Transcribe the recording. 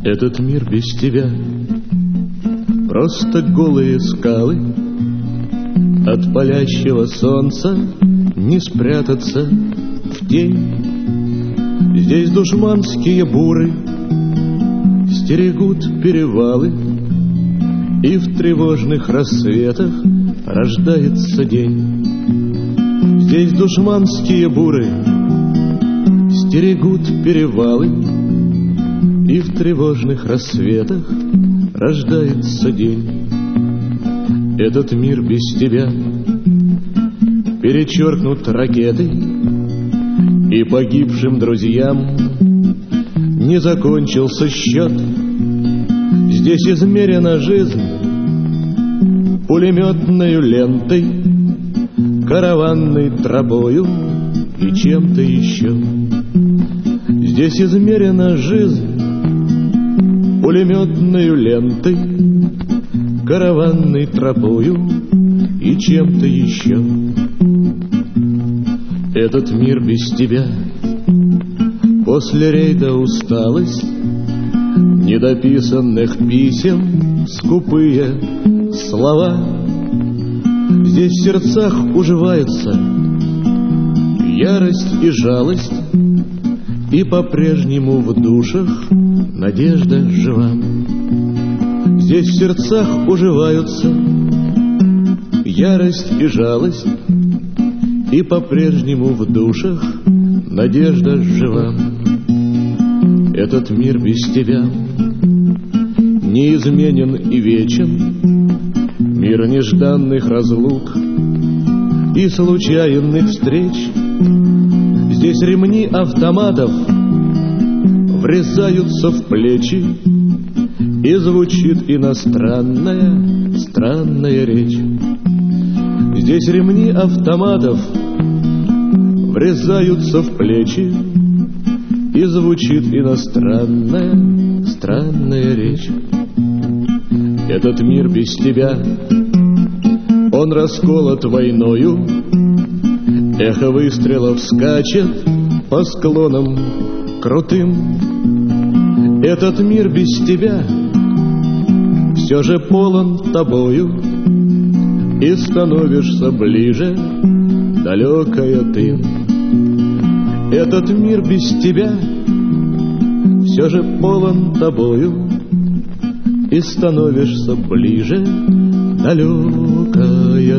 Этот мир без тебя просто голые скалы. От палящего солнца не спрятаться в тень. Здесь душманские буры стерегут перевалы, и в тревожных рассветах рождается день. Здесь душманские буры стерегут перевалы, и в тревожных рассветах рождается день. Этот мир без тебя перечеркнут ракетой, и погибшим друзьям не закончился счет. Здесь измерена жизнь пулеметною лентой, караванной тропою и чем-то еще. Здесь измерена жизнь пулеметною лентой, караванной тропою и чем-то еще. Этот мир без тебя после рейда усталость, недописанных писем скупые слова. Здесь в сердцах уживаются ярость и жалость, и по-прежнему в душах надежда жива. Здесь в сердцах уживаются ярость и жалость, и по-прежнему в душах надежда жива. Этот мир без тебя неизменен и вечен, мир нежданных разлук и случайных встреч. Здесь ремни автоматов врезаются в плечи, и звучит иностранная, странная речь. Здесь ремни автоматов врезаются в плечи, и звучит иностранная, странная речь. Этот мир без тебя, он расколот войною, эхо выстрелов скачет по склонам крутым. Этот мир без тебя все же полон тобою, и становишься ближе, далекая ты. Этот мир без тебя все же полон тобою, и становишься ближе, далекая